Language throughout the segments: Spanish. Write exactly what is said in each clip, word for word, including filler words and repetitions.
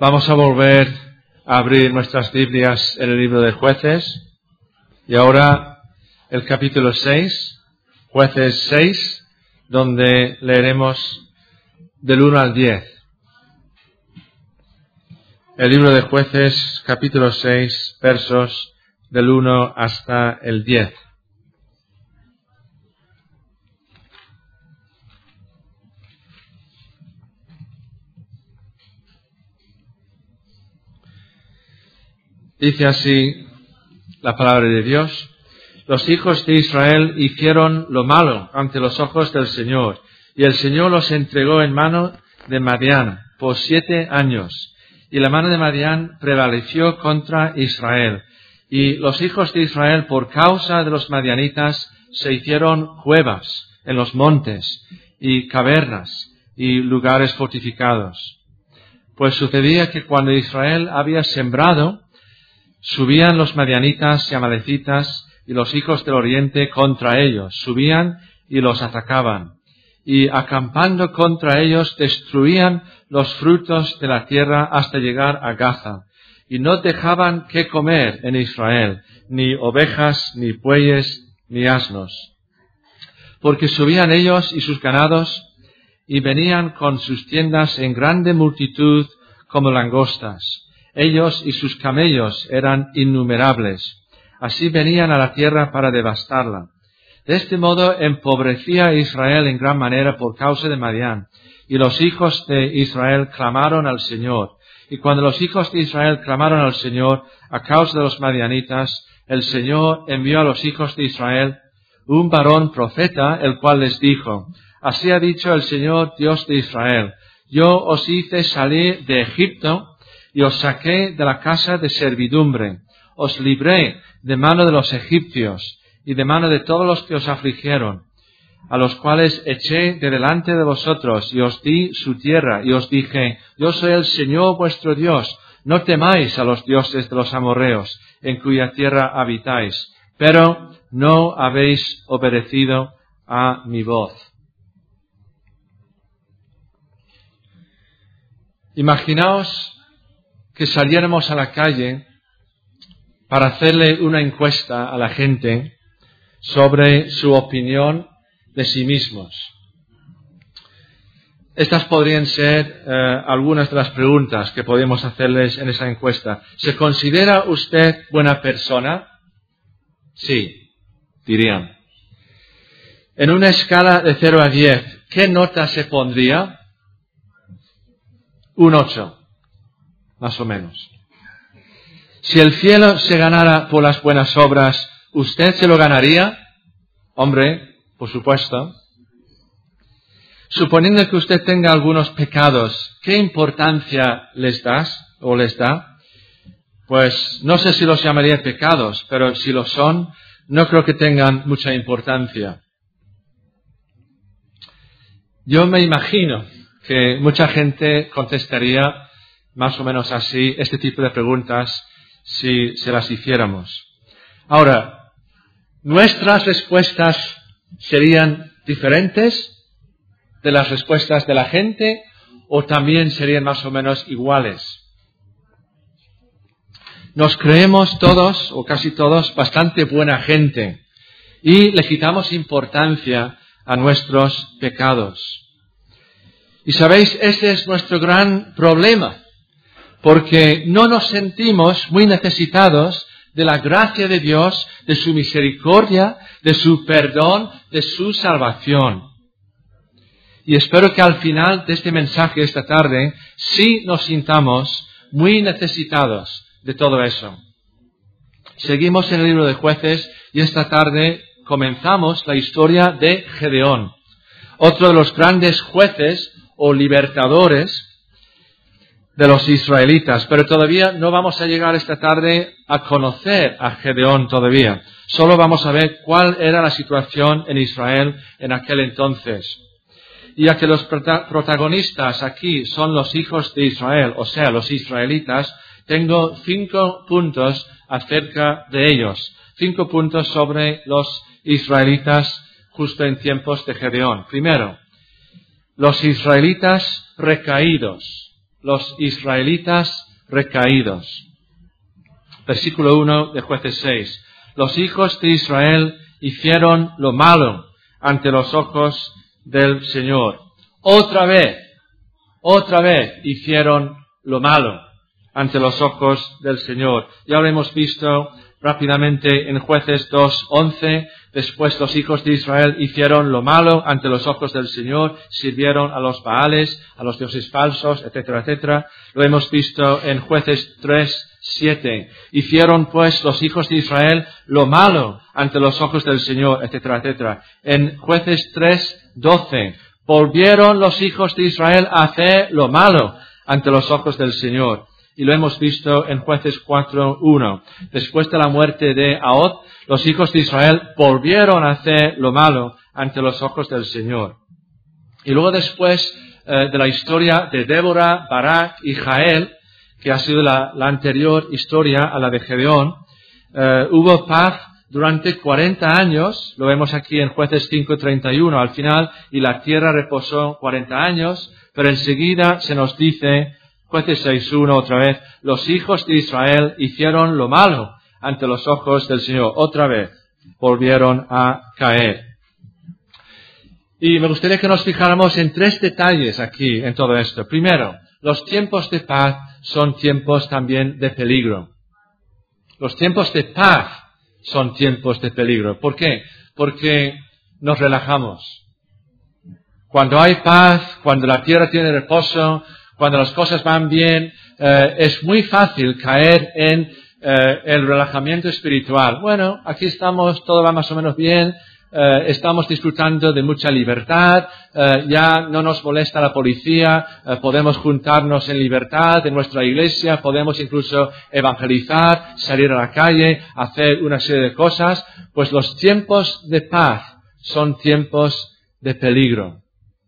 Vamos a volver a abrir nuestras Biblias en el libro de Jueces. Y ahora el capítulo seis, Jueces seis, donde leeremos del uno al diez. El libro de Jueces, capítulo seis, versos del uno hasta el diez. Dice así la palabra de Dios: los hijos de Israel hicieron lo malo ante los ojos del Señor, y el Señor los entregó en mano de Madián por siete años. Y la mano de Madián prevaleció contra Israel. Y los hijos de Israel, por causa de los madianitas, se hicieron cuevas en los montes, y cavernas, y lugares fortificados. Pues sucedía que cuando Israel había sembrado, subían los madianitas y amalecitas y los hijos del oriente contra ellos, subían y los atacaban, y acampando contra ellos destruían los frutos de la tierra hasta llegar a Gaza, y no dejaban qué comer en Israel, ni ovejas, ni bueyes, ni asnos. Porque subían ellos y sus ganados, y venían con sus tiendas en grande multitud como langostas. Ellos y sus camellos eran innumerables. Así venían a la tierra para devastarla. De este modo empobrecía a Israel en gran manera por causa de Madián. Y los hijos de Israel clamaron al Señor. Y cuando los hijos de Israel clamaron al Señor a causa de los madianitas, el Señor envió a los hijos de Israel un varón profeta, el cual les dijo: así ha dicho el Señor Dios de Israel: yo os hice salir de Egipto, y os saqué de la casa de servidumbre, os libré de mano de los egipcios, y de mano de todos los que os afligieron, a los cuales eché de delante de vosotros, y os di su tierra, y os dije: yo soy el Señor vuestro Dios, no temáis a los dioses de los amorreos, en cuya tierra habitáis, pero no habéis obedecido a mi voz. Imaginaos que saliéramos a la calle para hacerle una encuesta a la gente sobre su opinión de sí mismos. Estas podrían ser eh, algunas de las preguntas que podemos hacerles en esa encuesta. ¿Se considera usted buena persona? Sí, dirían. En una escala de cero a diez, ¿qué nota se pondría? Un ocho. Más o menos. Si el cielo se ganara por las buenas obras, ¿usted se lo ganaría? Hombre, por supuesto. Suponiendo que usted tenga algunos pecados, ¿qué importancia les das o les da? Pues no sé si los llamaría pecados, pero si lo son, no creo que tengan mucha importancia. Yo me imagino que mucha gente contestaría más o menos así este tipo de preguntas si se las hiciéramos. Ahora, ¿nuestras respuestas serían diferentes de las respuestas de la gente o también serían más o menos iguales? Nos creemos todos, o casi todos, bastante buena gente y le quitamos importancia a nuestros pecados. Y sabéis, ese es nuestro gran problema, porque no nos sentimos muy necesitados de la gracia de Dios, de su misericordia, de su perdón, de su salvación. Y espero que al final de este mensaje esta tarde sí nos sintamos muy necesitados de todo eso. Seguimos en el libro de Jueces y esta tarde comenzamos la historia de Gedeón, otro de los grandes jueces o libertadores de los israelitas, pero todavía no vamos a llegar esta tarde a conocer a Gedeón todavía. Solo vamos a ver cuál era la situación en Israel en aquel entonces. Y ya que los prota- protagonistas aquí son los hijos de Israel, o sea, los israelitas, tengo cinco puntos acerca de ellos. Cinco puntos sobre los israelitas justo en tiempos de Gedeón. Primero, los israelitas recaídos. los israelitas recaídos. Versículo uno de Jueces seis. Los hijos de Israel hicieron lo malo ante los ojos del Señor. Otra vez, otra vez hicieron lo malo ante los ojos del Señor. Ya lo hemos visto rápidamente en Jueces dos once. Después los hijos de Israel hicieron lo malo ante los ojos del Señor, sirvieron a los Baales, a los dioses falsos, etcétera, etcétera. Lo hemos visto en Jueces tres siete. Hicieron pues los hijos de Israel lo malo ante los ojos del Señor, etcétera, etcétera. En Jueces tres doce. Volvieron los hijos de Israel a hacer lo malo ante los ojos del Señor. Y lo hemos visto en Jueces cuatro uno. Después de la muerte de Ahod, los hijos de Israel volvieron a hacer lo malo ante los ojos del Señor. Y luego después eh, de la historia de Débora, Barak y Jael, que ha sido la, la anterior historia a la de Gedeón, eh, hubo paz durante cuarenta años, lo vemos aquí en Jueces cinco treinta y uno al final, y la tierra reposó cuarenta años, pero enseguida se nos dice, Jueces seis uno otra vez, los hijos de Israel hicieron lo malo ante los ojos del Señor. Otra vez volvieron a caer. Y me gustaría que nos fijáramos en tres detalles aquí en todo esto. Primero, los tiempos de paz son tiempos también de peligro. Los tiempos de paz son tiempos de peligro. ¿Por qué? Porque nos relajamos. Cuando hay paz, cuando la tierra tiene reposo, cuando las cosas van bien, eh, es muy fácil caer en eh, el relajamiento espiritual. Bueno, aquí estamos, todo va más o menos bien, eh, estamos disfrutando de mucha libertad, eh, ya no nos molesta la policía, eh, podemos juntarnos en libertad en nuestra iglesia, podemos incluso evangelizar, salir a la calle, hacer una serie de cosas. Pues los tiempos de paz son tiempos de peligro.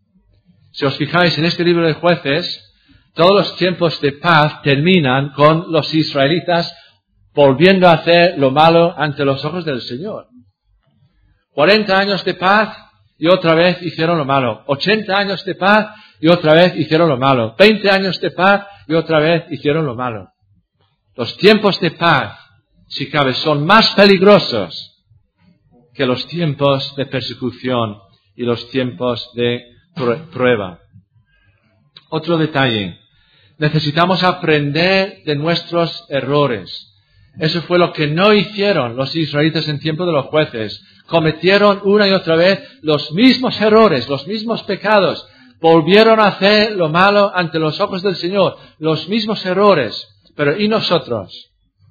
Si os fijáis en este libro de Jueces, todos los tiempos de paz terminan con los israelitas volviendo a hacer lo malo ante los ojos del Señor. cuarenta años de paz y otra vez hicieron lo malo. ochenta años de paz y otra vez hicieron lo malo. veinte años de paz y otra vez hicieron lo malo. Los tiempos de paz, si cabe, son más peligrosos que los tiempos de persecución y los tiempos de prueba. Otro detalle. Necesitamos aprender de nuestros errores. Eso fue lo que no hicieron los israelitas en tiempo de los jueces. Cometieron una y otra vez los mismos errores, los mismos pecados. Volvieron a hacer lo malo ante los ojos del Señor. Los mismos errores. Pero ¿y nosotros?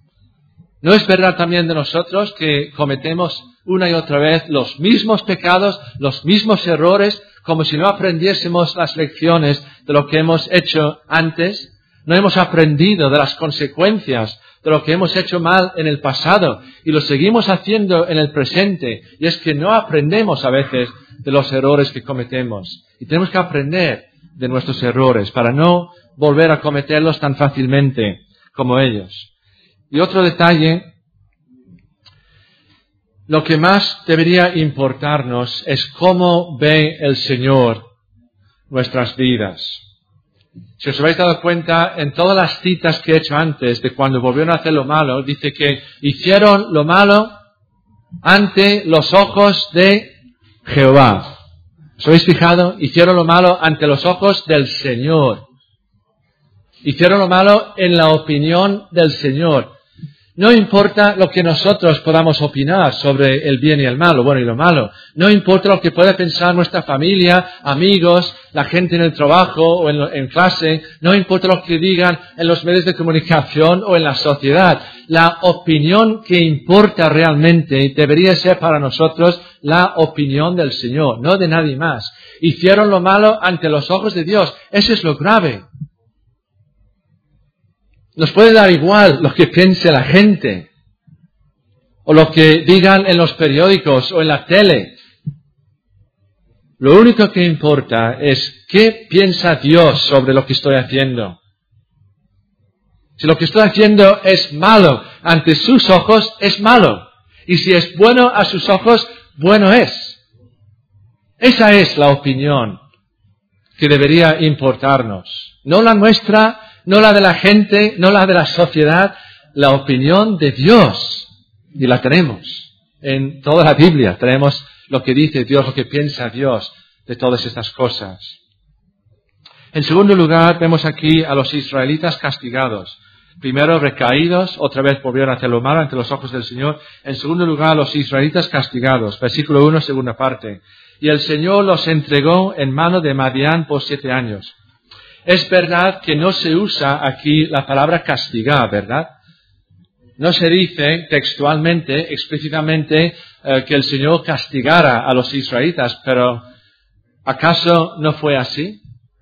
¿No es verdad también de nosotros que cometemos una y otra vez los mismos pecados, los mismos errores, como si no aprendiésemos las lecciones de lo que hemos hecho antes? No hemos aprendido de las consecuencias de lo que hemos hecho mal en el pasado y lo seguimos haciendo en el presente. Y es que no aprendemos a veces de los errores que cometemos. Y tenemos que aprender de nuestros errores para no volver a cometerlos tan fácilmente como ellos. Y otro detalle, lo que más debería importarnos es cómo ve el Señor nuestras vidas. Si os habéis dado cuenta, en todas las citas que he hecho antes de cuando volvieron a hacer lo malo, dice que hicieron lo malo ante los ojos de Jehová. ¿Os habéis fijado? Hicieron lo malo ante los ojos del Señor. Hicieron lo malo en la opinión del Señor. No importa lo que nosotros podamos opinar sobre el bien y el malo, bueno y lo malo. No importa lo que pueda pensar nuestra familia, amigos, la gente en el trabajo o en, en clase. No importa lo que digan en los medios de comunicación o en la sociedad. La opinión que importa realmente debería ser para nosotros la opinión del Señor, no de nadie más. Hicieron lo malo ante los ojos de Dios. Eso es lo grave. Nos puede dar igual lo que piense la gente, o lo que digan en los periódicos o en la tele. Lo único que importa es qué piensa Dios sobre lo que estoy haciendo. Si lo que estoy haciendo es malo ante sus ojos, es malo. Y si es bueno a sus ojos, bueno es. Esa es la opinión que debería importarnos. No la nuestra, no la de la gente, no la de la sociedad, la opinión de Dios. Y la tenemos en toda la Biblia. Tenemos lo que dice Dios, lo que piensa Dios de todas estas cosas. En segundo lugar, vemos aquí a los israelitas castigados. Primero, recaídos, otra vez volvieron a hacer lo malo ante los ojos del Señor. En segundo lugar, los israelitas castigados. Versículo uno, segunda parte. Y el Señor los entregó en mano de Madián por siete años. Es verdad que no se usa aquí la palabra castigar, ¿verdad? No se dice textualmente, explícitamente, eh, que el Señor castigara a los israelitas, pero ¿acaso no fue así?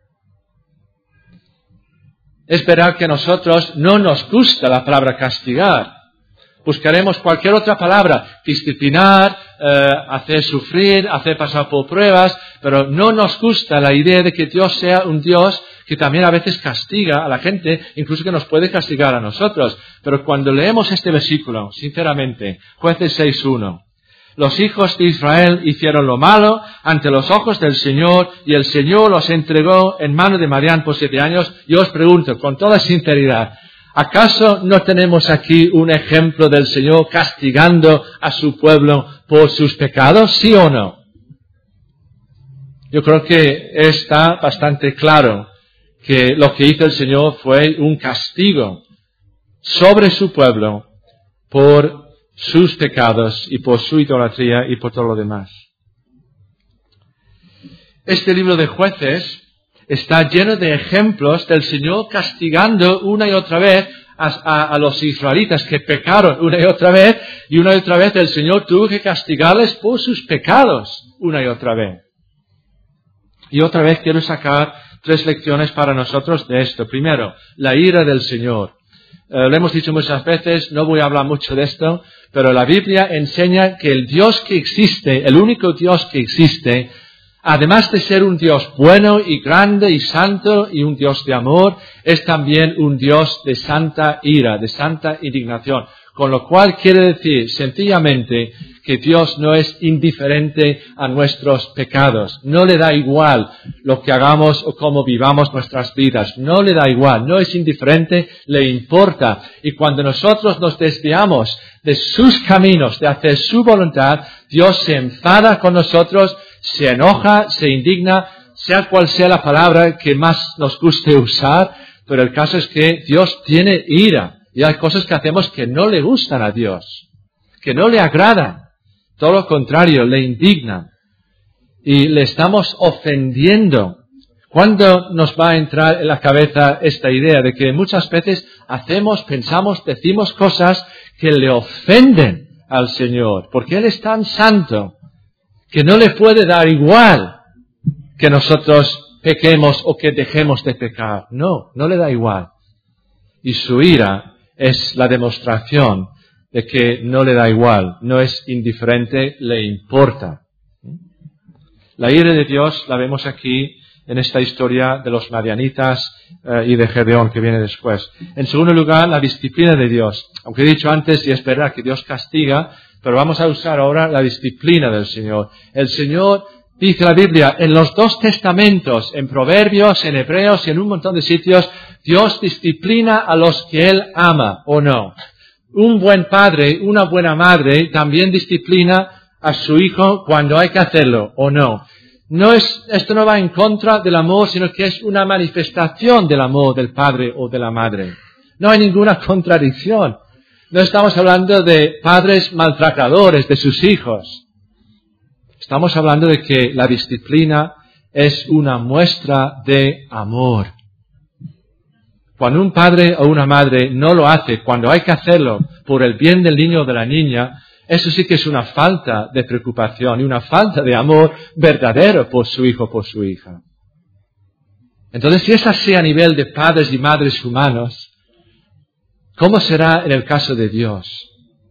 Es verdad que a nosotros no nos gusta la palabra castigar. Buscaremos cualquier otra palabra, disciplinar, eh, hacer sufrir, hacer pasar por pruebas, pero no nos gusta la idea de que Dios sea un Dios que también a veces castiga a la gente, incluso que nos puede castigar a nosotros. Pero cuando leemos este versículo, sinceramente, Jueces seis uno, los hijos de Israel hicieron lo malo ante los ojos del Señor y el Señor los entregó en mano de Madián por siete años. Yo os pregunto, con toda sinceridad, ¿acaso no tenemos aquí un ejemplo del Señor castigando a su pueblo por sus pecados? ¿Sí o no? Yo creo que está bastante claro que lo que hizo el Señor fue un castigo sobre su pueblo por sus pecados y por su idolatría y por todo lo demás. Este libro de Jueces está lleno de ejemplos del Señor castigando una y otra vez a, a, a los israelitas que pecaron una y otra vez, y una y otra vez el Señor tuvo que castigarles por sus pecados una y otra vez. Y otra vez quiero sacar tres lecciones para nosotros de esto. Primero, la ira del Señor. Eh, lo hemos dicho muchas veces, no voy a hablar mucho de esto, pero la Biblia enseña que el Dios que existe, el único Dios que existe, además de ser un Dios bueno y grande y santo y un Dios de amor, es también un Dios de santa ira, de santa indignación. Con lo cual quiere decir sencillamente que Dios no es indiferente a nuestros pecados. No le da igual lo que hagamos o cómo vivamos nuestras vidas. No le da igual, no es indiferente, le importa. Y cuando nosotros nos desviamos de sus caminos, de hacer su voluntad, Dios se enfada con nosotros, se enoja, se indigna, sea cual sea la palabra que más nos guste usar, pero el caso es que Dios tiene ira. Y hay cosas que hacemos que no le gustan a Dios, que no le agradan. Todo lo contrario, le indignan. Y le estamos ofendiendo. ¿Cuándo nos va a entrar en la cabeza esta idea de que muchas veces hacemos, pensamos, decimos cosas que le ofenden al Señor? Porque Él es tan santo que no le puede dar igual que nosotros pequemos o que dejemos de pecar. No, no le da igual. Y su ira es la demostración de que no le da igual, no es indiferente, le importa. La ira de Dios la vemos aquí en esta historia de los madianitas eh, y de Gedeón que viene después. En segundo lugar, la disciplina de Dios. Aunque he dicho antes, y es verdad que Dios castiga, pero vamos a usar ahora la disciplina del Señor. El Señor, dice la Biblia, en los dos testamentos, en Proverbios, en Hebreos y en un montón de sitios, Dios disciplina a los que Él ama, ¿o no? Un buen padre, una buena madre, también disciplina a su hijo cuando hay que hacerlo, ¿o no? No es, esto no va en contra del amor, sino que es una manifestación del amor del padre o de la madre. No hay ninguna contradicción. No estamos hablando de padres maltratadores de sus hijos. Estamos hablando de que la disciplina es una muestra de amor. Cuando un padre o una madre no lo hace, cuando hay que hacerlo por el bien del niño o de la niña, eso sí que es una falta de preocupación y una falta de amor verdadero por su hijo o por su hija. Entonces, si es así a nivel de padres y madres humanos, ¿cómo será en el caso de Dios?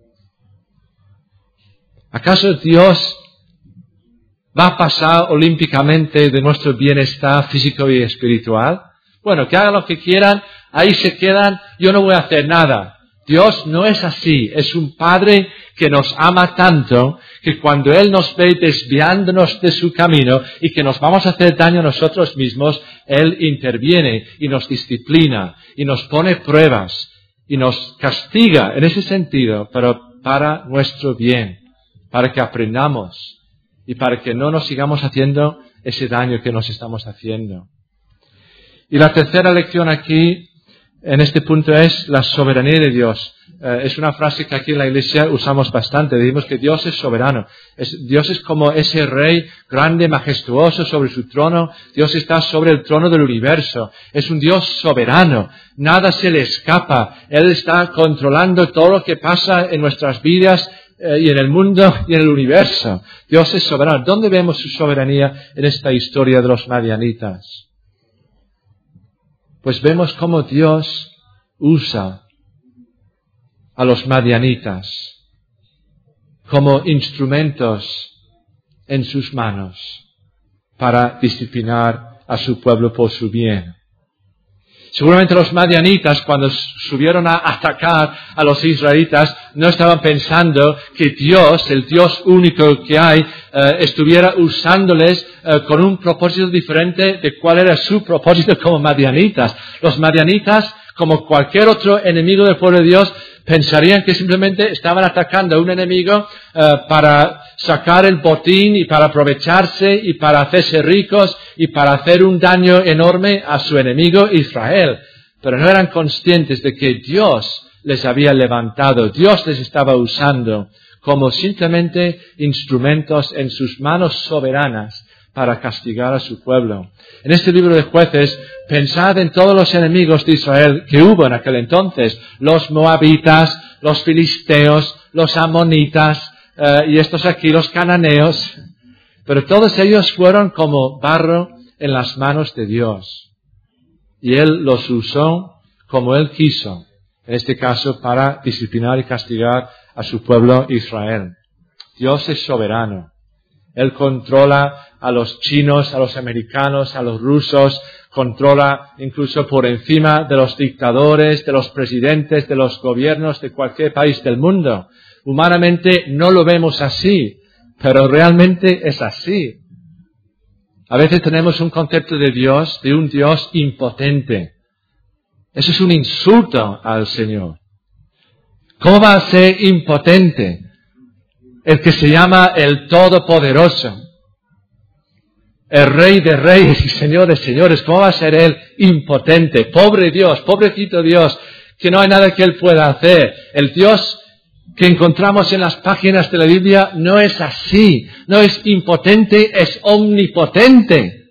¿Acaso Dios va a pasar olímpicamente de nuestro bienestar físico y espiritual? Bueno, que hagan lo que quieran, ahí se quedan, yo no voy a hacer nada. Dios no es así. Es un Padre que nos ama tanto que cuando Él nos ve desviándonos de su camino y que nos vamos a hacer daño a nosotros mismos, Él interviene y nos disciplina y nos pone pruebas y nos castiga en ese sentido, pero para nuestro bien, para que aprendamos y para que no nos sigamos haciendo ese daño que nos estamos haciendo. Y la tercera lección aquí, en este punto, es la soberanía de Dios. Eh, es una frase que aquí en la iglesia usamos bastante. Decimos que Dios es soberano. Es, Dios es como ese rey grande, majestuoso sobre su trono. Dios está sobre el trono del universo. Es un Dios soberano. Nada se le escapa. Él está controlando todo lo que pasa en nuestras vidas eh, y en el mundo y en el universo. Dios es soberano. ¿Dónde vemos su soberanía en esta historia de los madianitas? Pues vemos cómo Dios usa a los madianitas como instrumentos en sus manos para disciplinar a su pueblo por su bien. Seguramente los madianitas, cuando subieron a atacar a los israelitas, no estaban pensando que Dios, el Dios único que hay, eh, estuviera usándoles eh, con un propósito diferente de cuál era su propósito como madianitas. Los madianitas, como cualquier otro enemigo del pueblo de Dios, pensarían que simplemente estaban atacando a un enemigo eh, para sacar el botín y para aprovecharse y para hacerse ricos y para hacer un daño enorme a su enemigo Israel. Pero no eran conscientes de que Dios les había levantado, Dios les estaba usando como simplemente instrumentos en sus manos soberanas para castigar a su pueblo. En este libro de Jueces, pensad en todos los enemigos de Israel que hubo en aquel entonces, los moabitas, los filisteos, los amonitas, eh, y estos aquí, los cananeos, pero todos ellos fueron como barro en las manos de Dios. Y Él los usó como Él quiso, en este caso para disciplinar y castigar a su pueblo Israel. Dios es soberano. Él controla a los chinos, a los americanos, a los rusos, controla incluso por encima de los dictadores, de los presidentes, de los gobiernos de cualquier país del mundo. Humanamente no lo vemos así, pero realmente es así. A veces tenemos un concepto de Dios, de un Dios impotente. Eso es un insulto al Señor. ¿Cómo va a ser impotente el que se llama el Todopoderoso? El Rey de Reyes y Señor de Señores. ¿Cómo va a ser Él impotente? Pobre Dios, pobrecito Dios, que no hay nada que Él pueda hacer. El Dios que encontramos en las páginas de la Biblia no es así. No es impotente, es omnipotente.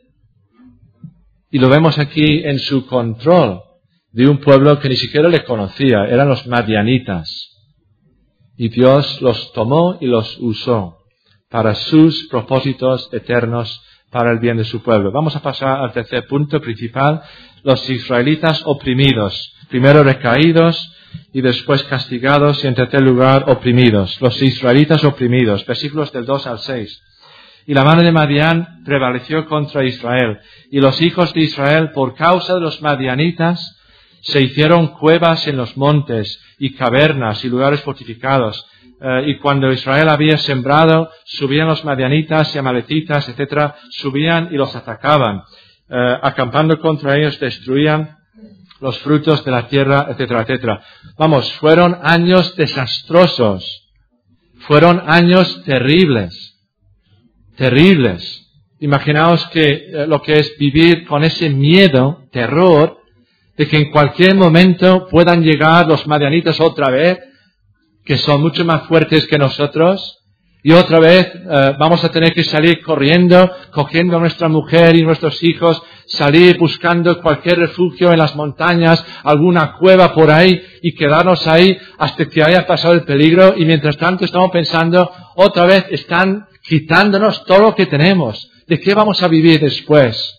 Y lo vemos aquí en su control de un pueblo que ni siquiera le conocía. Eran los madianitas. Y Dios los tomó y los usó para sus propósitos eternos, para el bien de su pueblo. Vamos a pasar al tercer punto principal, los israelitas oprimidos. Primero recaídos y después castigados y en tercer lugar oprimidos. Los israelitas oprimidos, versículos del dos al seis. Y la mano de Madián prevaleció contra Israel. Y los hijos de Israel, por causa de los madianitas, se hicieron cuevas en los montes y cavernas y lugares fortificados. Eh, y cuando Israel había sembrado, subían los madianitas y amalecitas, etcétera, subían y los atacaban. Eh, acampando contra ellos, destruían los frutos de la tierra, etcétera, etcétera. Vamos, fueron años desastrosos. Fueron años terribles. Terribles. Imaginaos que eh, lo que es vivir con ese miedo, terror, de que en cualquier momento puedan llegar los madianitas otra vez, que son mucho más fuertes que nosotros, y otra vez eh, vamos a tener que salir corriendo, cogiendo a nuestra mujer y nuestros hijos, salir buscando cualquier refugio en las montañas, alguna cueva por ahí, y quedarnos ahí hasta que haya pasado el peligro, y mientras tanto estamos pensando, otra vez están quitándonos todo lo que tenemos. ¿De qué vamos a vivir después?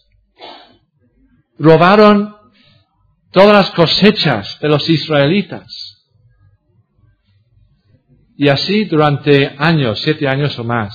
Robaron todas las cosechas de los israelitas. Y así durante años, siete años o más.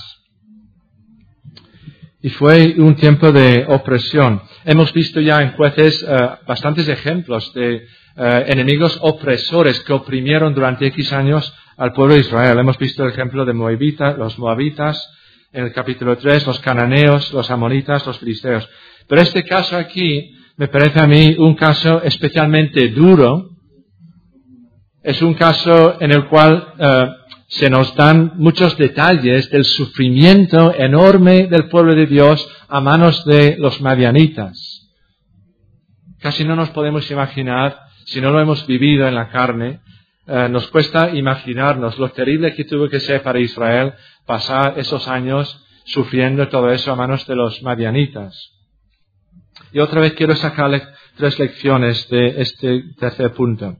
Y fue un tiempo de opresión. Hemos visto ya en Jueces uh, bastantes ejemplos de eh, enemigos opresores que oprimieron durante X años al pueblo de Israel. Hemos visto el ejemplo de Moabita, los moabitas, en el capítulo tres, los cananeos, los amonitas, los filisteos. Pero este caso aquí me parece a mí un caso especialmente duro. Es un caso en el cual eh, se nos dan muchos detalles del sufrimiento enorme del pueblo de Dios a manos de los madianitas. Casi no nos podemos imaginar, si no lo hemos vivido en la carne, eh, nos cuesta imaginarnos lo terrible que tuvo que ser para Israel pasar esos años sufriendo todo eso a manos de los madianitas. Y otra vez quiero sacarle tres lecciones de este tercer punto.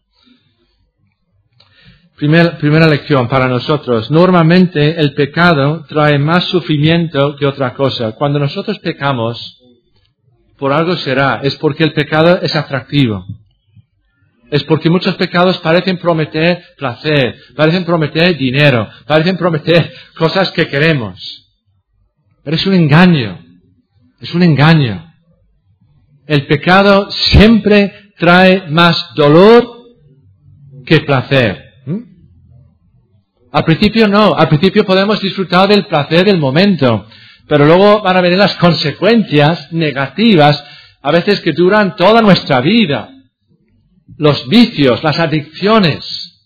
Primer, primera lección para nosotros. Normalmente el pecado trae más sufrimiento que otra cosa. Cuando nosotros pecamos, por algo será. Es porque el pecado es atractivo. Es porque muchos pecados parecen prometer placer, parecen prometer dinero, parecen prometer cosas que queremos. Pero es un engaño. Es un engaño. El pecado siempre trae más dolor que placer. Al principio no, al principio podemos disfrutar del placer del momento, pero luego van a venir las consecuencias negativas, a veces que duran toda nuestra vida. Los vicios, las adicciones.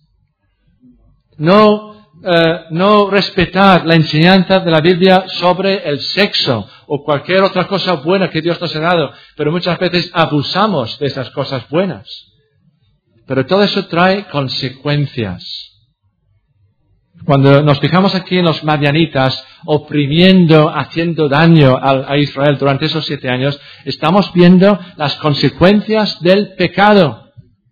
No, eh, no respetar la enseñanza de la Biblia sobre el sexo o cualquier otra cosa buena que Dios nos ha dado, pero muchas veces abusamos de esas cosas buenas. Pero todo eso trae consecuencias. Cuando nos fijamos aquí en los madianitas oprimiendo, haciendo daño a, a Israel durante esos siete años, estamos viendo las consecuencias del pecado.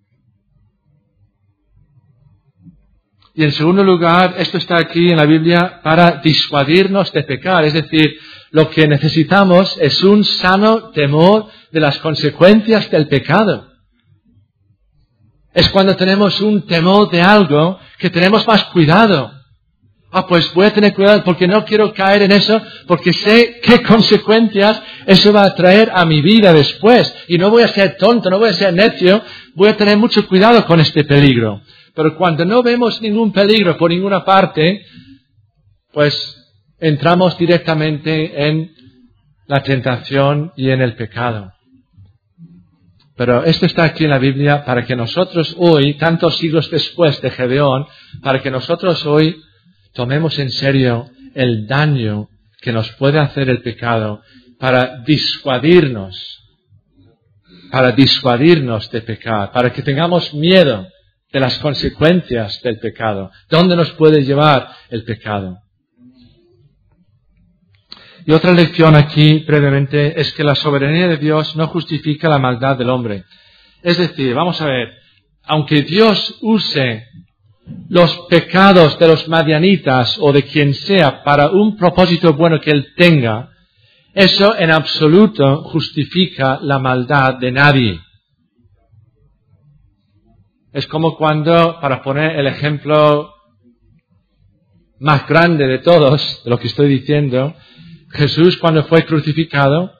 Y en segundo lugar, esto está aquí en la Biblia para disuadirnos de pecar. Es decir, lo que necesitamos es un sano temor de las consecuencias del pecado. Es cuando tenemos un temor de algo que tenemos más cuidado. Ah, pues voy a tener cuidado porque no quiero caer en eso, porque sé qué consecuencias eso va a traer a mi vida después. Y no voy a ser tonto, no voy a ser necio, voy a tener mucho cuidado con este peligro. Pero cuando no vemos ningún peligro por ninguna parte, pues entramos directamente en la tentación y en el pecado. Pero esto está aquí en la Biblia para que nosotros hoy, tantos siglos después de Gedeón, para que nosotros hoy tomemos en serio el daño que nos puede hacer el pecado para disuadirnos, para disuadirnos de pecar, para que tengamos miedo de las consecuencias del pecado. ¿Dónde nos puede llevar el pecado? Y otra lección aquí, brevemente, es que la soberanía de Dios no justifica la maldad del hombre. Es decir, vamos a ver, aunque Dios use los pecados de los madianitas o de quien sea para un propósito bueno que Él tenga, eso en absoluto justifica la maldad de nadie. Es como cuando, para poner el ejemplo más grande de todos, de lo que estoy diciendo, Jesús cuando fue crucificado,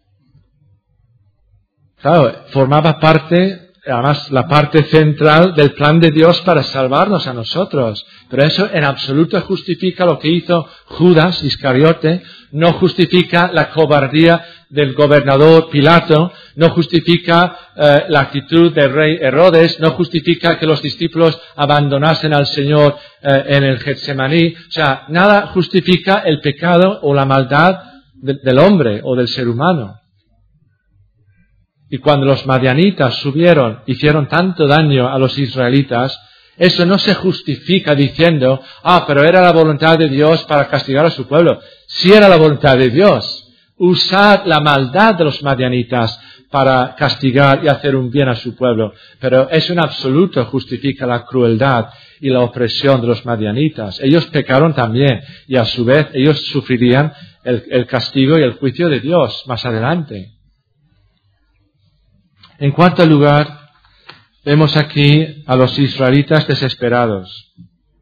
claro, formaba parte, además la parte central del plan de Dios para salvarnos a nosotros. Pero eso en absoluto justifica lo que hizo Judas Iscariote, no justifica la cobardía del gobernador Pilato, no justifica eh, la actitud del rey Herodes, no justifica que los discípulos abandonasen al Señor eh, en el Getsemaní. O sea, nada justifica el pecado o la maldad de, del hombre o del ser humano. Y cuando los madianitas subieron, hicieron tanto daño a los israelitas, eso no se justifica diciendo, ah, pero era la voluntad de Dios para castigar a su pueblo. Sí era la voluntad de Dios. Usar la maldad de los madianitas para castigar y hacer un bien a su pueblo. Pero eso en absoluto justifica la crueldad y la opresión de los madianitas. Ellos pecaron también y a su vez ellos sufrirían el, el castigo y el juicio de Dios más adelante. En cuarto lugar, vemos aquí a los israelitas desesperados.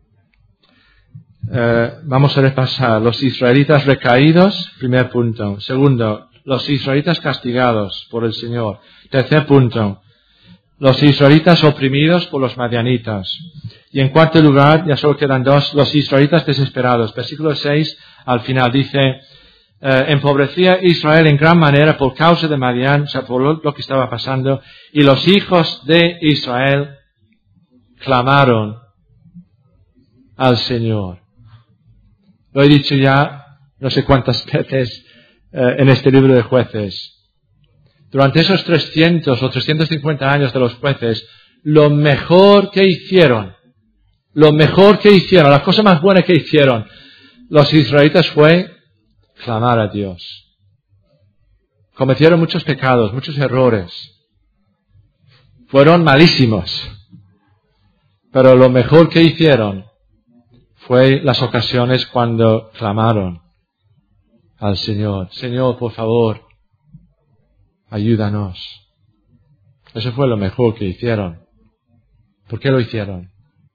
Eh, vamos a repasar. Los israelitas recaídos, primer punto. Segundo, los israelitas castigados por el Señor. Tercer punto, los israelitas oprimidos por los madianitas. Y en cuarto lugar, ya solo quedan dos, los israelitas desesperados. Versículo seis, al final, dice, eh, empobrecía Israel en gran manera por causa de Madián, o sea, por lo, lo que estaba pasando, y los hijos de Israel clamaron al Señor. Lo he dicho ya no sé cuántas veces eh, en este libro de Jueces. Durante esos trescientos o trescientos cincuenta años de los jueces, lo mejor que hicieron, lo mejor que hicieron, la cosa más buena que hicieron los israelitas fue clamar a Dios. Cometieron muchos pecados, muchos errores. Fueron malísimos. Pero lo mejor que hicieron fue las ocasiones cuando clamaron al Señor. Señor, por favor, ayúdanos. Eso fue lo mejor que hicieron. ¿Por qué lo hicieron?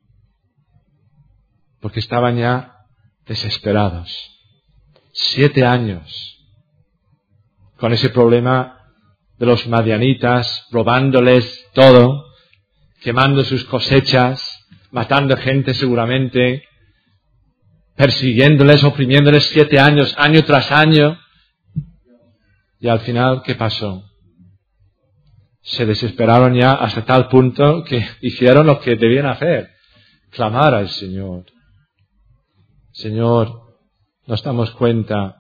Porque estaban ya desesperados. Siete años con ese problema de los madianitas, robándoles todo, quemando sus cosechas, matando gente seguramente, persiguiéndoles, oprimiéndoles siete años, año tras año. Y al final, ¿qué pasó? Se desesperaron ya hasta tal punto que hicieron lo que debían hacer, clamar al Señor. Señor, nos damos cuenta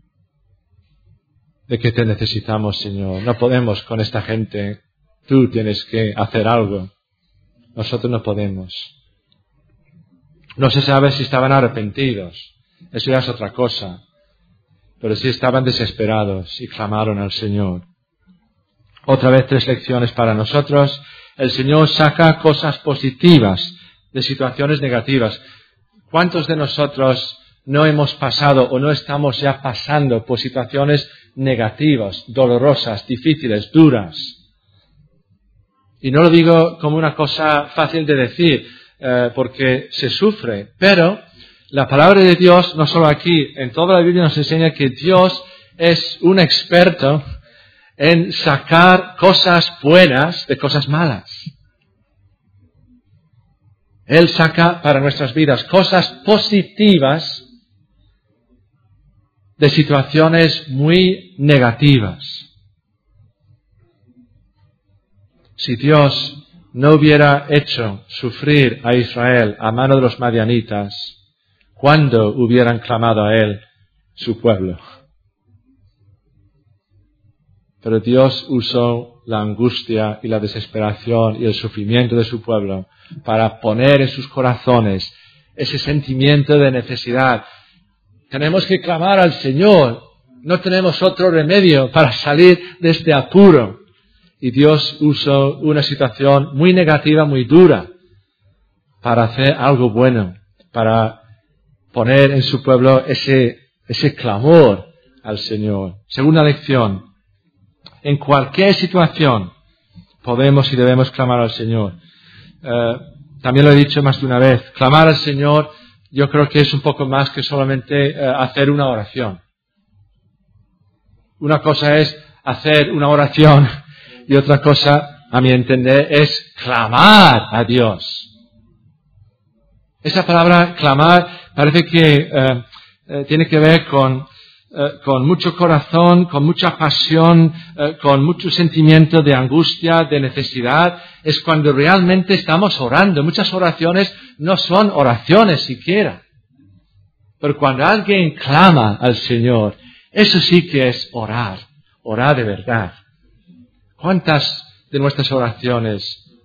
de que te necesitamos, Señor. No podemos con esta gente. Tú tienes que hacer algo. Nosotros no podemos. No se sabe si estaban arrepentidos. Eso ya es otra cosa. Pero sí estaban desesperados y clamaron al Señor. Otra vez tres lecciones para nosotros. El Señor saca cosas positivas de situaciones negativas. ¿Cuántos de nosotros no hemos pasado o no estamos ya pasando por situaciones negativas, dolorosas, difíciles, duras? Y no lo digo como una cosa fácil de decir, eh, porque se sufre, pero la palabra de Dios, no solo aquí, en toda la Biblia nos enseña que Dios es un experto en sacar cosas buenas de cosas malas. Él saca para nuestras vidas cosas positivas de situaciones muy negativas. Si Dios no hubiera hecho sufrir a Israel a mano de los madianitas, ¿cuándo hubieran clamado a Él su pueblo? Pero Dios usó la angustia y la desesperación y el sufrimiento de su pueblo para poner en sus corazones ese sentimiento de necesidad. Tenemos que clamar al Señor. No tenemos otro remedio para salir de este apuro. Y Dios usó una situación muy negativa, muy dura, para hacer algo bueno, para poner en su pueblo ese, ese clamor al Señor. Segunda lección. En cualquier situación podemos y debemos clamar al Señor. Eh, también lo he dicho más de una vez. Clamar al Señor yo creo que es un poco más que solamente eh, hacer una oración. Una cosa es hacer una oración y otra cosa, a mi entender, es clamar a Dios. Esa palabra clamar parece que eh, eh, tiene que ver con Eh, con mucho corazón, con mucha pasión, eh, con mucho sentimiento de angustia, de necesidad. Es cuando realmente estamos orando. Muchas oraciones no son oraciones siquiera. Pero cuando alguien clama al Señor, eso sí que es orar. Orar de verdad. ¿Cuántas de nuestras oraciones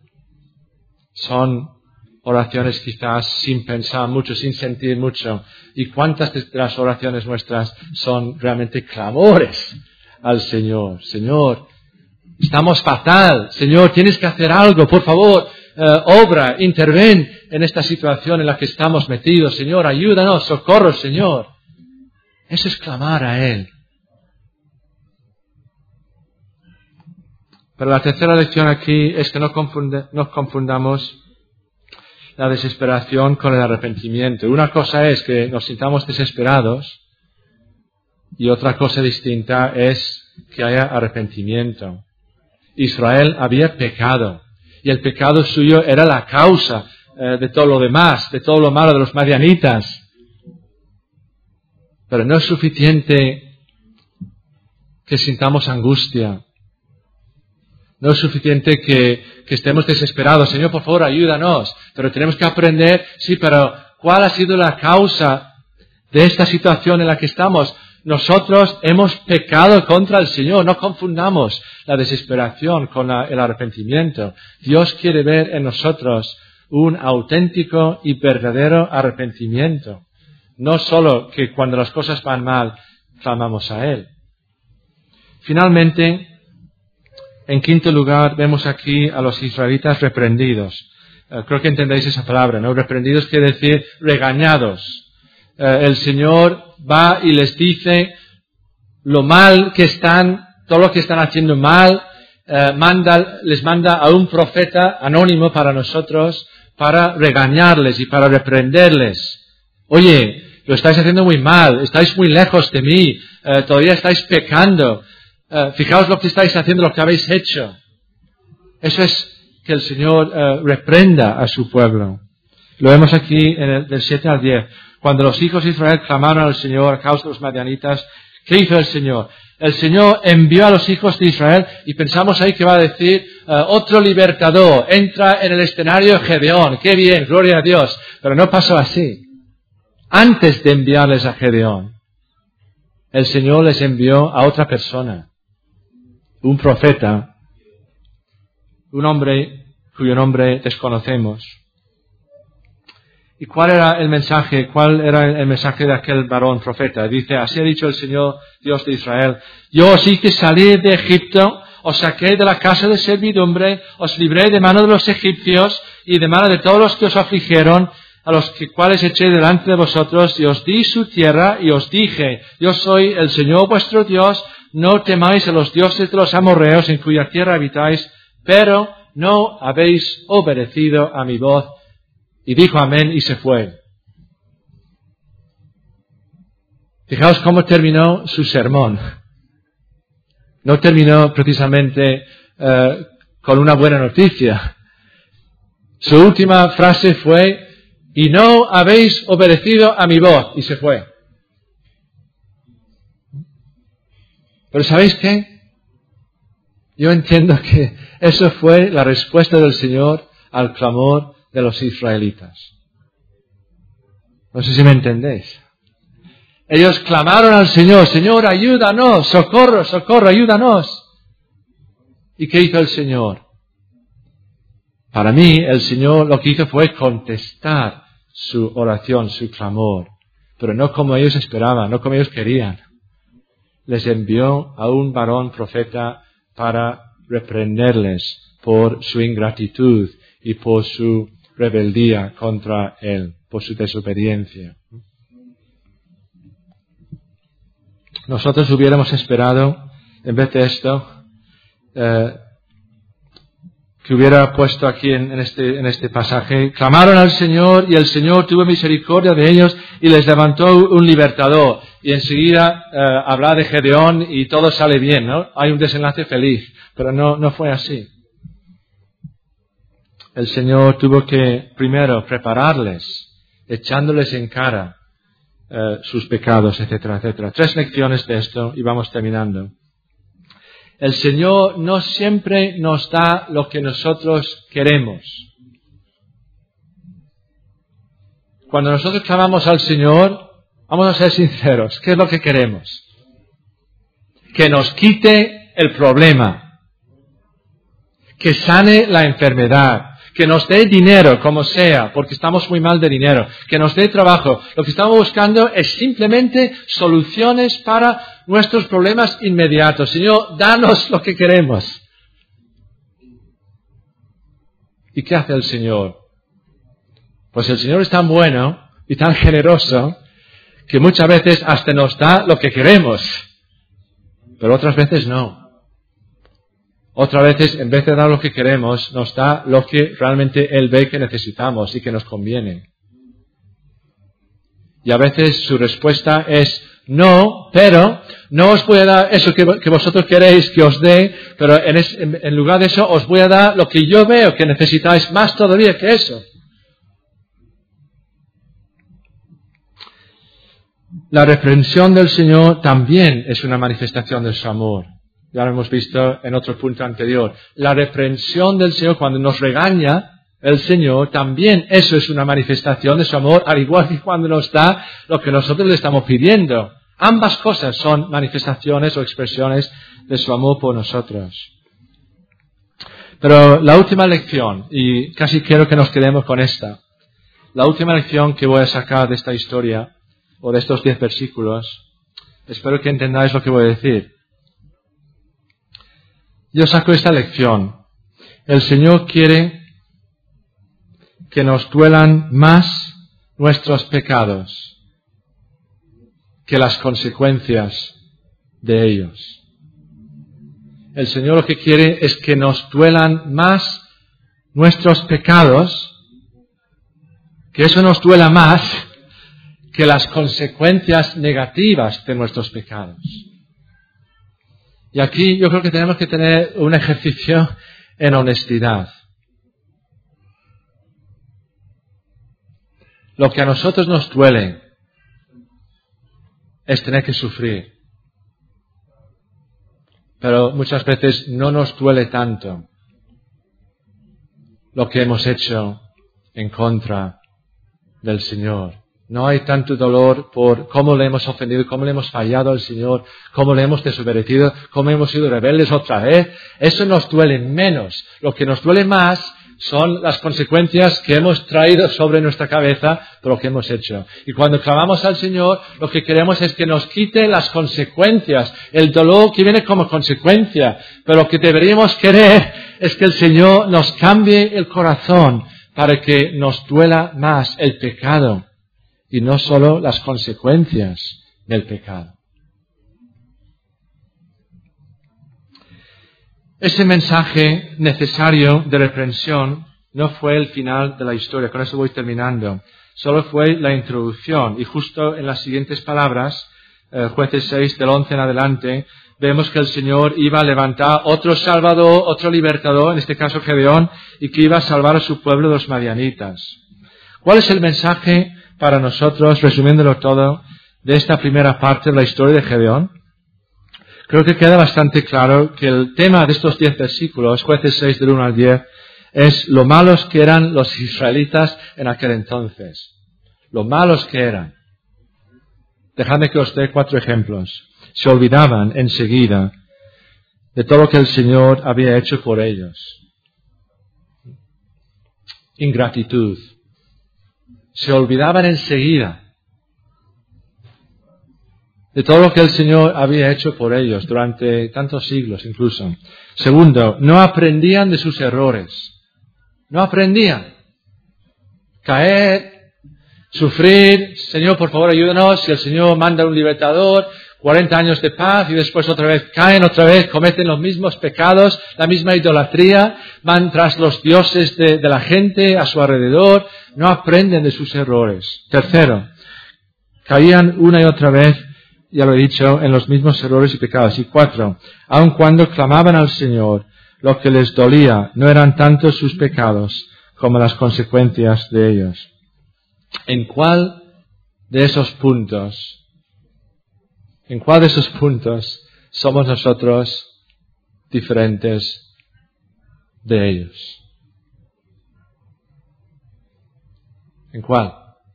son oraciones quizás sin pensar mucho, sin sentir mucho? ¿Y cuántas de las oraciones nuestras son realmente clamores al Señor? Señor, estamos fatal. Señor, tienes que hacer algo. Por favor, eh, obra, interven en esta situación en la que estamos metidos. Señor, ayúdanos, socorro, Señor. Eso es clamar a Él. Pero la tercera lección aquí es que no, confunde, no confundamos la desesperación con el arrepentimiento. Una cosa es que nos sintamos desesperados y otra cosa distinta es que haya arrepentimiento. Israel había pecado y el pecado suyo era la causa eh, de todo lo demás, de todo lo malo de los madianitas. Pero no es suficiente que sintamos angustia. No es suficiente que, que estemos desesperados. Señor, por favor, ayúdanos. Pero tenemos que aprender, sí, pero ¿cuál ha sido la causa de esta situación en la que estamos? Nosotros hemos pecado contra el Señor. No confundamos la desesperación con la, el arrepentimiento. Dios quiere ver en nosotros un auténtico y verdadero arrepentimiento. No solo que cuando las cosas van mal, clamamos a Él. Finalmente, en quinto lugar, vemos aquí a los israelitas reprendidos. Uh, creo que entendéis esa palabra, ¿no? Reprendidos quiere decir regañados. Uh, el Señor va y les dice lo mal que están, todo lo que están haciendo mal, uh, manda, les manda a un profeta anónimo para nosotros para regañarles y para reprenderles. Oye, lo estáis haciendo muy mal, estáis muy lejos de mí, uh, todavía estáis pecando. Uh, fijaos lo que estáis haciendo, lo que habéis hecho. Eso es que el Señor uh, reprenda a su pueblo. Lo vemos aquí en el, del siete al diez. Cuando los hijos de Israel clamaron al Señor a causa de los madianitas, ¿qué hizo el Señor? El Señor envió a los hijos de Israel y pensamos ahí que va a decir uh, otro libertador, entra en el escenario Gedeón. ¡Qué bien! ¡Gloria a Dios! Pero no pasó así. Antes de enviarles a Gedeón, el Señor les envió a otra persona. Un profeta, un hombre cuyo nombre desconocemos. ¿Y cuál era el mensaje? ¿Cuál era el mensaje de aquel varón profeta? Dice, así ha dicho el Señor Dios de Israel, yo os hice salir de Egipto, os saqué de la casa de servidumbre, os libré de mano de los egipcios y de mano de todos los que os afligieron, a los que, cuales eché delante de vosotros, y os di su tierra, y os dije, yo soy el Señor vuestro Dios, no temáis a los dioses de los amorreos en cuya tierra habitáis, pero no habéis obedecido a mi voz. Y dijo amén y se fue. Fijaos cómo terminó su sermón. No terminó precisamente uh, con una buena noticia. Su última frase fue, y no habéis obedecido a mi voz, y se fue. Pero ¿sabéis qué? Yo entiendo que eso fue la respuesta del Señor al clamor de los israelitas. No sé si me entendéis. Ellos clamaron al Señor, Señor, ayúdanos, socorro, socorro, ayúdanos. ¿Y qué hizo el Señor? Para mí, el Señor lo que hizo fue contestar su oración, su clamor, pero no como ellos esperaban, no como ellos querían. Les envió a un varón profeta para reprenderles por su ingratitud y por su rebeldía contra Él, por su desobediencia. Nosotros hubiéramos esperado, en vez de esto, eh, que hubiera puesto aquí en, en, este, en este pasaje, clamaron al Señor y el Señor tuvo misericordia de ellos y les levantó un libertador. Y enseguida eh, habla de Gedeón y todo sale bien, ¿no? Hay un desenlace feliz, pero no, no fue así. El Señor tuvo que primero prepararles, echándoles en cara eh, sus pecados, etcétera, etcétera. Tres lecciones de esto y vamos terminando. El Señor no siempre nos da lo que nosotros queremos. Cuando nosotros clamamos al Señor, vamos a ser sinceros, ¿qué es lo que queremos? Que nos quite el problema, que sane la enfermedad, que nos dé dinero, como sea, porque estamos muy mal de dinero, que nos dé trabajo. Lo que estamos buscando es simplemente soluciones para nuestros problemas inmediatos. Señor, danos lo que queremos. ¿Y qué hace el Señor? Pues el Señor es tan bueno y tan generoso que muchas veces hasta nos da lo que queremos, pero otras veces no. Otras veces, en vez de dar lo que queremos, nos da lo que realmente Él ve que necesitamos y que nos conviene. Y a veces su respuesta es No, pero no os voy a dar eso que, que vosotros queréis que os dé, pero en, es, en, en lugar de eso os voy a dar lo que yo veo que necesitáis más todavía que eso. La reprensión del Señor también es una manifestación de su amor. Ya lo hemos visto en otro punto anterior. La reprensión del Señor, cuando nos regaña el Señor, también eso es una manifestación de su amor, al igual que cuando nos da lo que nosotros le estamos pidiendo. Ambas cosas son manifestaciones o expresiones de su amor por nosotros. Pero la última lección, y casi quiero que nos quedemos con esta, la última lección que voy a sacar de esta historia, o de estos diez versículos, espero que entendáis lo que voy a decir. Yo saco esta lección. El Señor quiere que nos duelan más nuestros pecados que las consecuencias de ellos. El Señor lo que quiere es que nos duelan más nuestros pecados, que eso nos duela más que las consecuencias negativas de nuestros pecados. Y aquí yo creo que tenemos que tener un ejercicio en honestidad. Lo que a nosotros nos duele es tener que sufrir. Pero muchas veces no nos duele tanto lo que hemos hecho en contra del Señor. No hay tanto dolor por cómo le hemos ofendido, cómo le hemos fallado al Señor, cómo le hemos desobedecido, cómo hemos sido rebeldes otra vez. Eso nos duele menos. Lo que nos duele más son las consecuencias que hemos traído sobre nuestra cabeza por lo que hemos hecho. Y cuando clamamos al Señor, lo que queremos es que nos quite las consecuencias, el dolor que viene como consecuencia. Pero lo que deberíamos querer es que el Señor nos cambie el corazón para que nos duela más el pecado y no solo las consecuencias del pecado. Ese mensaje necesario de reprensión no fue el final de la historia. Con eso voy terminando. Solo fue la introducción. Y justo en las siguientes palabras, eh, Jueces seis, del once en adelante, vemos que el Señor iba a levantar otro salvador, otro libertador, en este caso Gedeón, y que iba a salvar a su pueblo, los madianitas. ¿Cuál es el mensaje para nosotros, resumiéndolo todo, de esta primera parte de la historia de Gedeón? Creo que queda bastante claro que el tema de estos diez versículos, Jueces seis del uno al diez, es lo malos que eran los israelitas en aquel entonces. Lo malos que eran. Dejadme que os dé cuatro ejemplos. Se olvidaban enseguida de todo lo que el Señor había hecho por ellos. Ingratitud. Se olvidaban enseguida de todo lo que el Señor había hecho por ellos durante tantos siglos incluso. Segundo, no aprendían de sus errores. No aprendían. Caer, sufrir, Señor, por favor, ayúdanos. Si el Señor manda un libertador, cuarenta años de paz y después otra vez caen, otra vez cometen los mismos pecados, la misma idolatría, van tras los dioses de, de la gente a su alrededor, no aprenden de sus errores. Tercero, caían una y otra vez, ya lo he dicho, en los mismos errores y pecados. Y cuatro, aun cuando clamaban al Señor, lo que les dolía no eran tanto sus pecados como las consecuencias de ellos. ¿En cuál de esos puntos ¿En cuál de esos puntos somos nosotros diferentes de ellos? ¿En cuál?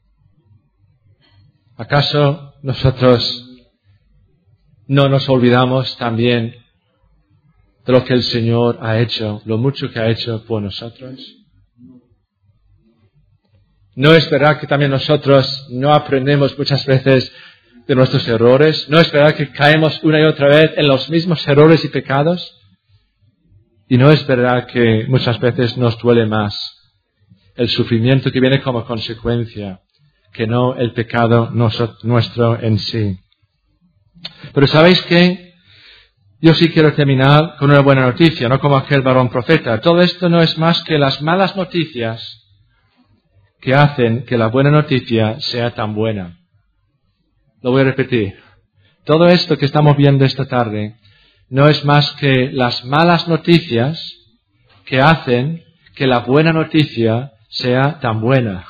¿Acaso nosotros no nos olvidamos también de lo que el Señor ha hecho, lo mucho que ha hecho por nosotros? ¿No es verdad que también nosotros no aprendemos muchas veces de nuestros errores? ¿No es verdad que caemos una y otra vez en los mismos errores y pecados? Y no es verdad que muchas veces nos duele más el sufrimiento que viene como consecuencia que no el pecado nuestro en sí. Pero ¿sabéis qué? Yo sí quiero terminar con una buena noticia, no como aquel varón profeta. Todo esto no es más que las malas noticias que hacen que la buena noticia sea tan buena. Lo voy a repetir. todo esto que estamos viendo esta tarde no es más que las malas noticias que hacen que la buena noticia sea tan buena.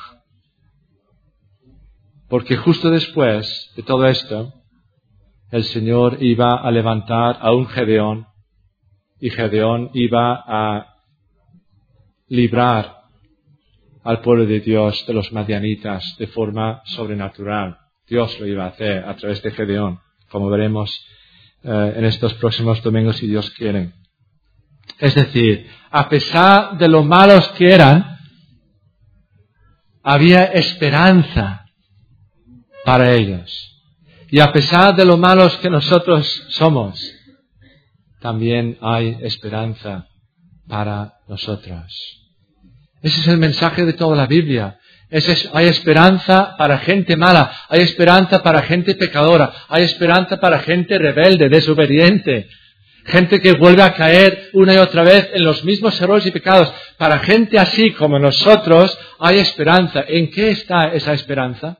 Porque justo después de todo esto, el Señor iba a levantar a un Gedeón, y Gedeón iba a librar al pueblo de Dios de los madianitas de forma sobrenatural. Dios lo iba a hacer a través de Gedeón, como veremos eh, en estos próximos domingos si Dios quiere. Es decir, a pesar de lo malos que eran, había esperanza para ellos. Y a pesar de lo malos que nosotros somos, también hay esperanza para nosotros. Ese es el mensaje de toda la Biblia. Ese es, hay esperanza para gente mala, hay esperanza para gente pecadora, hay esperanza para gente rebelde, desobediente, gente que vuelve a caer una y otra vez en los mismos errores y pecados. Para gente así como nosotros hay esperanza. ¿En qué está esa esperanza?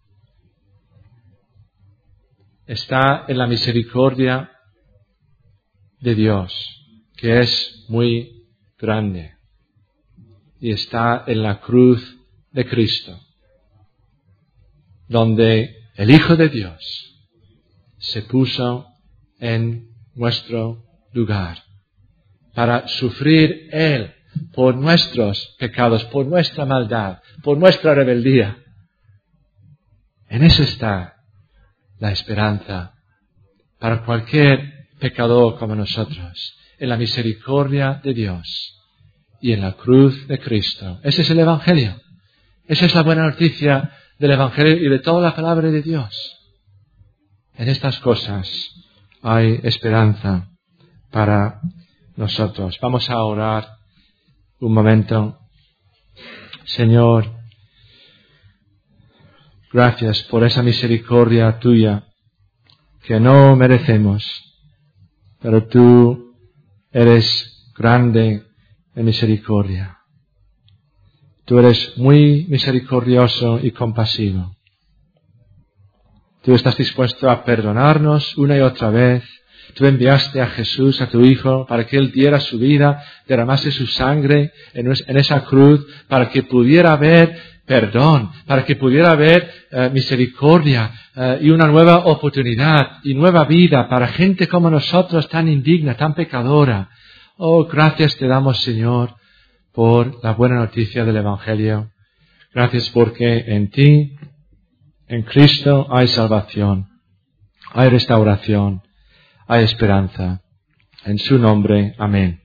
Está en la misericordia de Dios, que es muy grande. Y está en la cruz de Cristo, donde el Hijo de Dios se puso en nuestro lugar para sufrir Él por nuestros pecados, por nuestra maldad, por nuestra rebeldía. En eso está la esperanza para cualquier pecador como nosotros, en la misericordia de Dios y en la cruz de Cristo. Ese es el Evangelio. Esa es la buena noticia del Evangelio y de toda la palabra de Dios. En estas cosas hay esperanza para nosotros. Vamos a orar un momento. Señor, gracias por esa misericordia tuya que no merecemos, pero tú eres grande en misericordia. Tú eres muy misericordioso y compasivo. Tú estás dispuesto a perdonarnos una y otra vez. Tú enviaste a Jesús, a tu Hijo, para que Él diera su vida, derramase su sangre en, en esa cruz, para que pudiera haber perdón, para que pudiera haber uh, misericordia uh, y una nueva oportunidad y nueva vida para gente como nosotros, tan indigna, tan pecadora. Oh, gracias te damos, Señor, por la buena noticia del Evangelio. Gracias porque en ti, en Cristo, hay salvación, hay restauración, hay esperanza. En su nombre, amén.